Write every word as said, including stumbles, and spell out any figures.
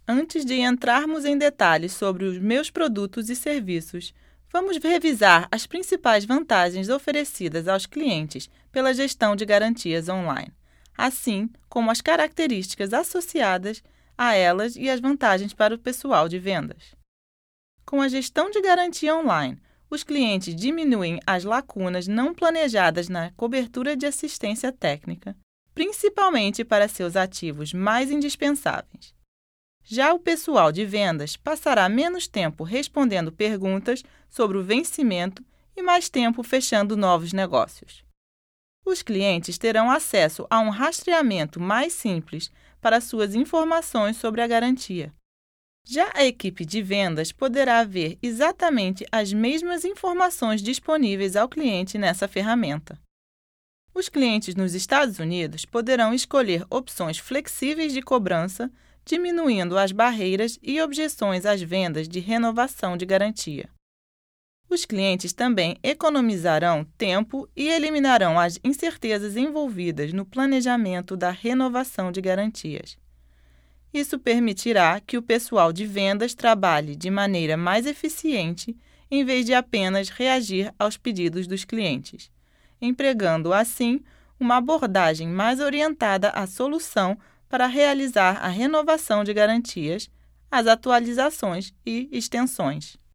Antes de entrarmos em detalhes sobre os meus produtos e serviços, vamos revisar as principais vantagens oferecidas aos clientes pela gestão de garantias online, assim como as características associadas a elas e as vantagens para o pessoal de vendas. Com a gestão de garantia online, os clientes diminuem as lacunas não planejadas na cobertura de assistência técnica, principalmente para seus ativos mais indispensáveis. Já o pessoal de vendas passará menos tempo respondendo perguntas sobre o vencimento e mais tempo fechando novos negócios. Os clientes terão acesso a um rastreamento mais simples para suas informações sobre a garantia. Já a equipe de vendas poderá ver exatamente as mesmas informações disponíveis ao cliente nessa ferramenta. Os clientes nos Estados Unidos poderão escolher opções flexíveis de cobrança, diminuindo as barreiras e objeções às vendas de renovação de garantia. Os clientes também economizarão tempo e eliminarão as incertezas envolvidas no planejamento da renovação de garantias. Isso permitirá que o pessoal de vendas trabalhe de maneira mais eficiente em vez de apenas reagir aos pedidos dos clientes, empregando, assim, uma abordagem mais orientada à solução para realizar a renovação de garantias, as atualizações e extensões.